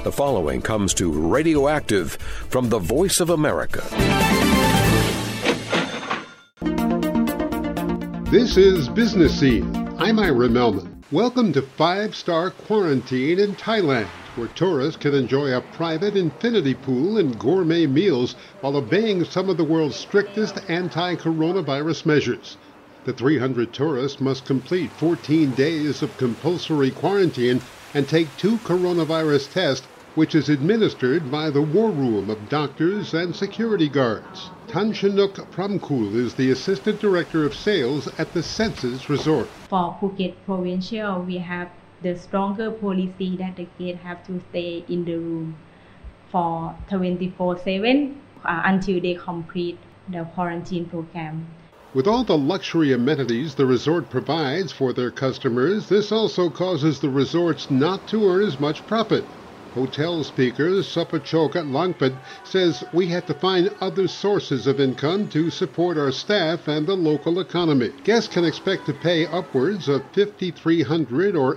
The following comes to Radioactive from the Voice of America. This is Business Scene. I'm Ira Melman. Welcome to 5-Star Quarantine in Thailand, where tourists can enjoy a private infinity pool and gourmet meals while obeying some of the world's strictest anti-coronavirus measures. The 300 tourists must complete 14 days of compulsory quarantine and take 2 coronavirus tests, which is administered by the war room of doctors and security guards. Tanshanuk Pramkul is the Assistant Director of Sales at the Senses Resort. For Phuket Provincial, we have the stronger policy that the guests have to stay in the room for 24/7 until they complete the quarantine program. With all the luxury amenities the resort provides for their customers, this also causes the resorts not to earn as much profit. Hotel speaker Sapachoka Langpad says we had to find other sources of income to support our staff and the local economy. Guests can expect to pay upwards of $5,300 or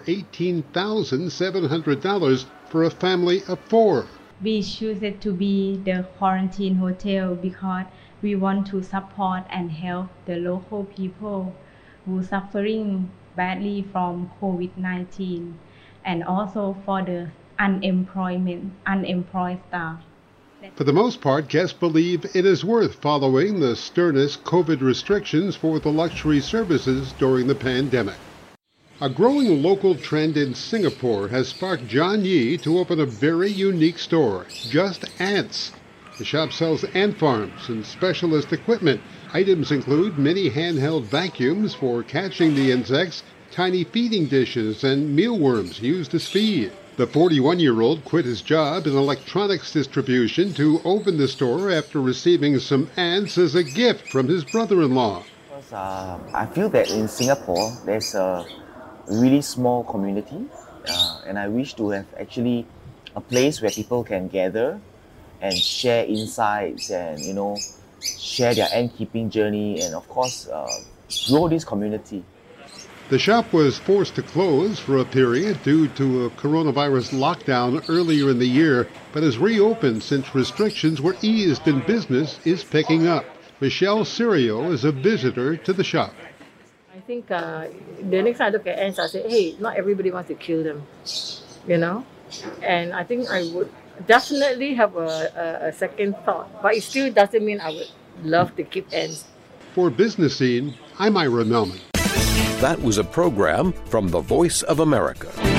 $18,700 for a family of 4. We choose it to be the quarantine hotel because we want to support and help the local people who are suffering badly from COVID-19 and also for the unemployed staff. For the most part, guests believe it is worth following the sternest COVID restrictions for the luxury services during the pandemic. A growing local trend in Singapore has sparked John Yee to open a very unique store, Just Ants. The shop sells ant farms and specialist equipment. Items include many handheld vacuums for catching the insects, tiny feeding dishes, and mealworms used as feed. The 41-year-old quit his job in electronics distribution to open the store after receiving some ants as a gift from his brother-in-law. I feel that in Singapore there's a really small community and I wish to have actually a place where people can gather and share insights and share their ant keeping journey and of course grow this community. The shop was forced to close for a period due to a coronavirus lockdown earlier in the year, but has reopened since restrictions were eased and business is picking up. Michelle Sirio is a visitor to the shop. I think the next time I look at ants, I say, hey, not everybody wants to kill them, And I think I would definitely have a second thought, but it still doesn't mean I would love to keep ants. For Business Scene, I'm Ira Melman. That was a program from the Voice of America.